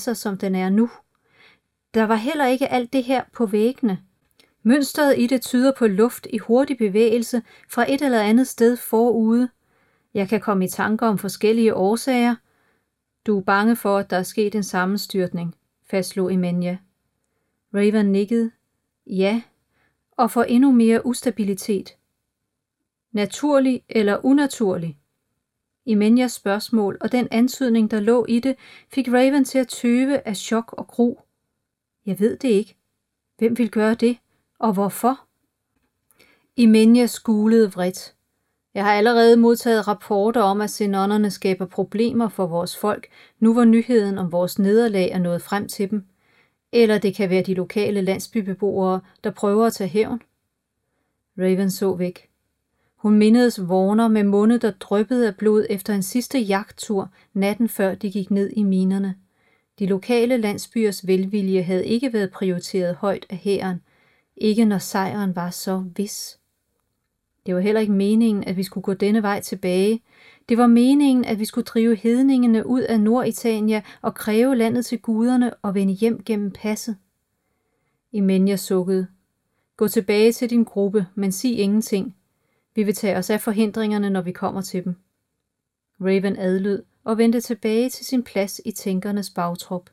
som den er nu. Der var heller ikke alt det her på væggene. Mønstret i det tyder på luft i hurtig bevægelse fra et eller andet sted forude. Jeg kan komme i tanker om forskellige årsager. Du er bange for, at der er sket en sammenstyrtning, fastslog Emenya. Raven nikkede. Ja, og for endnu mere ustabilitet. Naturlig eller unaturlig? Emenyas spørgsmål og den antydning, der lå i det, fik Raven til at tøve af chok og gru. Jeg ved det ikke. Hvem vil gøre det? Og hvorfor? Emenya skulede vredt. Jeg har allerede modtaget rapporter om, at xenonerne skaber problemer for vores folk, nu hvor nyheden om vores nederlag er nået frem til dem. Eller det kan være de lokale landsbybeboere, der prøver at tage hævn. Raven så væk. Hun mindedes Warner med munde, der dryppede af blod efter en sidste jagttur natten før de gik ned i minerne. De lokale landsbyers velvilje havde ikke været prioriteret højt af hæren, ikke når sejren var så vis. Det var heller ikke meningen, at vi skulle gå denne vej tilbage. Det var meningen, at vi skulle drive hedningene ud af Norditania og kræve landet til guderne og vende hjem gennem passet. Emenya sukkede. Gå tilbage til din gruppe, men sig ingenting. Vi vil tage os af forhindringerne, når vi kommer til dem. Raven adlød og vendte tilbage til sin plads i tænkernes bagtrop.